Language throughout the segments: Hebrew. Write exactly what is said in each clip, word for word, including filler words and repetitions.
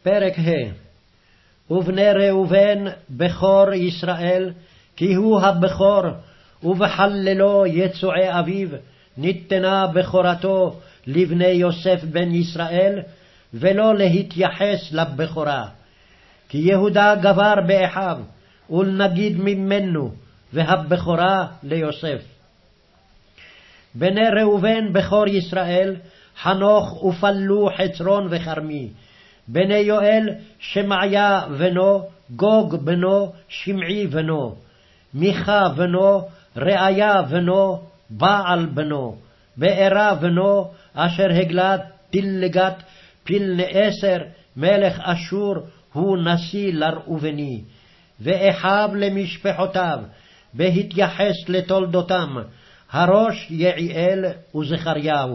פרק ה' ובני ראובן בכור ישראל, כי הוא הבכור, ובחללו יצועי אביו, ניתנה בכורתו לבני יוסף בן ישראל, ולא להתייחס לבכורה. כי יהודה גבר באחיו, ולנגיד ממנו, והבכורה ליוסף. בני ראובן בכור ישראל, חנוך ופלו חצרון וכרמי. בני יואל שמעיה בנו, גוג בנו, שמעי בנו, מיכה בנו, ראיה בנו, בעל בנו, בארה בנו, אשר הגלה תלגת פילנאסר מלך אשור, הוא נשיא לראובני. ואחיו למשפחותיו, בהתייחס לתולדותם, הראש יעיאל וזכריהו.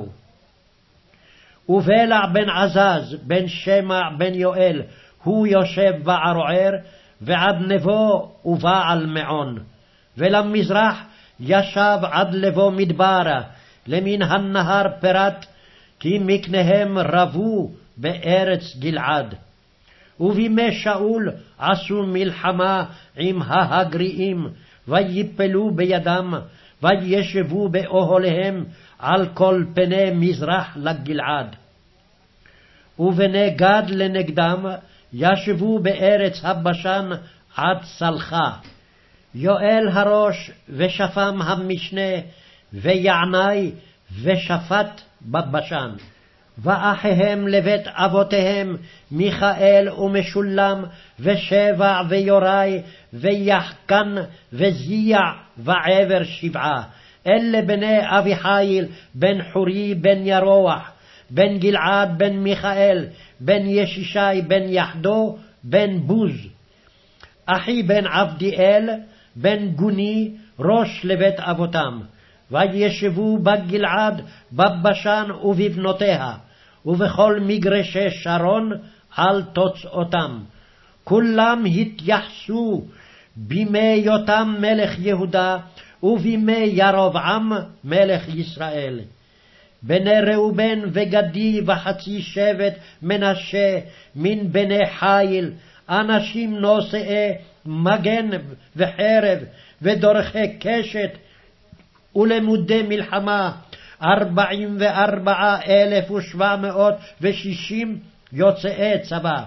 ובלע בן עזז בן שמע בן יואל, הוא יושב בערוער, ועד נבו ובעל מעון. ולמזרח ישב עד לבו מדברה, למן הנהר פרת, כי מקניהם רבו בארץ גלעד. ובימי שאול עשו מלחמה עם ההגריעים, ויפלו בידם, וישבו באוהליהם על כל פני מזרח לגלעד. ובני גד לנגדם ישבו בארץ הבשן עד סלחה. יואל הראש ושפם המשנה, ויעני ושפט בבשן. ואחיהם לבית אבותיהם מיכאל ומשולם ושבע ויוראי ויחקן וזיע ועבר שבעה. אלה בני אביחיל בן חורי בן ירוח בן גלעד בן מיכאל בן ישישי בן יחדו בן בוז. אחי בן עבדיאל בן גוני ראש לבית אבותם. וישבו בגלעד בבשן ובבנותיה, ובכל מגרשי שרון על תוצאותם. כולם התייחסו בימי יותם מלך יהודה, ובימי ירבעם מלך ישראל. בני ראובן וגדי וחצי שבט מנשה מן בני חיל, אנשים נושאי מגן וחרב ודורכי קשת, ולמודי מלחמה ארבעים וארבעה אלף ושבע מאות ושישים יוצאי צבא.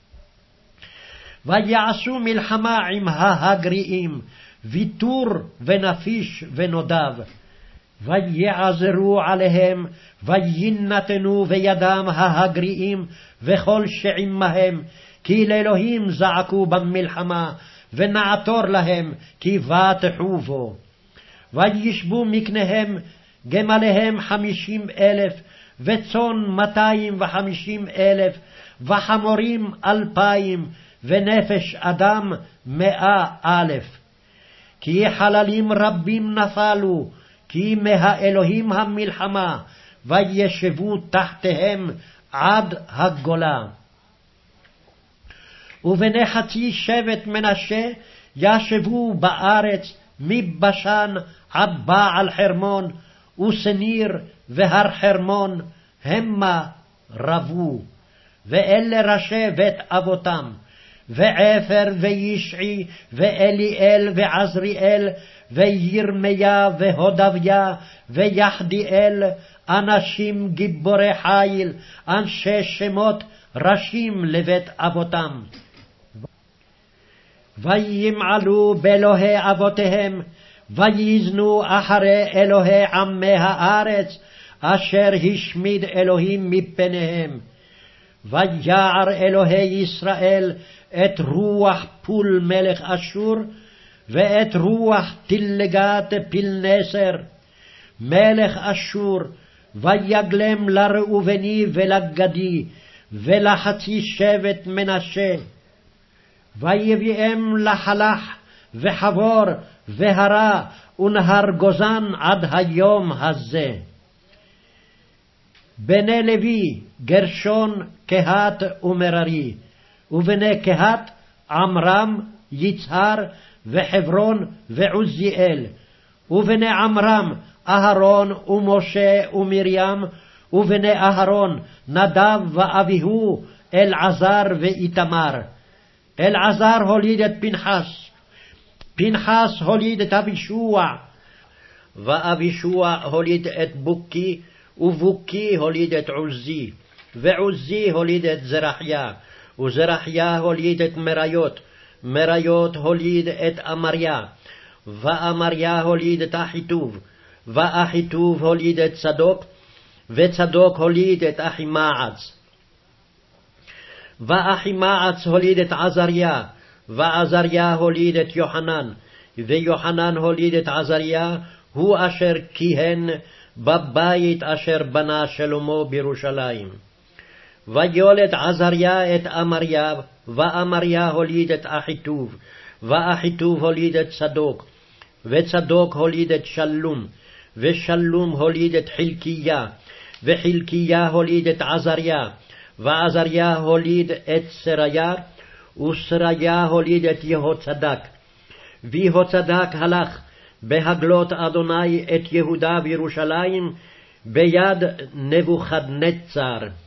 ויעשו מלחמה עם ההגריעים, ויתור ונפיש ונודב. ויעזרו עליהם, וינתנו בידם ההגריעים וכל שעמהם, כי לאלוהים זעקו במלחמה, ונעתור להם כי בטחו בו. וישבו מקניהם גמליהם חמישים אלף, וצאן מאתיים וחמישים אלף, וחמורים אלפיים, ונפש אדם מאה אלף. כי חללים רבים נפלו, כי מהאלוהים המלחמה, וישבו תחתיהם עד הגולה. ובני חצי שבט מנשה ישבו בארץ, מבשן עד בעל חרמון, וסניר והר חרמון, המה רבו. ואלה ראשי בית אבותם, ועפר וישעי ואליאל ועזריאל וירמיה והודביה ויחדיאל, אנשים גיבורי חיל, אנשי שמות, ראשים לבית אבותם. וימעלו באלוהי אבותיהם, ויזנו אחרי אלוהי עמי הארץ, אשר השמיד אלוהים מפניהם. ויער אלוהי ישראל את רוח פול מלך אשור, ואת רוח תלגת פילנסר מלך אשור, ויגלם לראובני ולגדי ולחצי שבט מנשה. ויביאם לחלח וחבור והרה ונהר גוזן עד היום הזה. בני לוי גרשון, קהת ומררי, ובני קהת עמרם, יצהר וחברון ועוזיאל, ובני עמרם אהרון ומשה ומרים, ובני אהרון נדב ואביהו, אלעזר ואיתמר. אלעזר הוליד את פנחס, פנחס הוליד את אבישוע, ואבישוע הוליד את בוקי, ובוקי הוליד את עוזי, ועוזי הוליד את זרחיה, וזרחיה הוליד את מריות, מריות הוליד את אמריה, ואמריה הוליד את אחיטוב, ואחיטוב הוליד את צדוק, וצדוק הוליד את אחימעץ. ואחימעץ הוליד את עזריה, ועזריה הוליד את יוחנן, ויוחנן הוליד את עזריה, הוא אשר כיהן בבית אשר בנה שלמה בירושלים. ויולד עזריה את אמריה, ואמריה הוליד את אחיטוב, ואחיטוב הוליד את צדוק, וצדוק הוליד את שלום, ושלום הוליד את חלקיה, וחלקיה הוליד את עזריה, ועזריה הוליד את סריה, וסריה הוליד את יהוצדק. ויהוצדק הלך בהגלות אדוני את יהודה וירושלים ביד נבוכדנצר.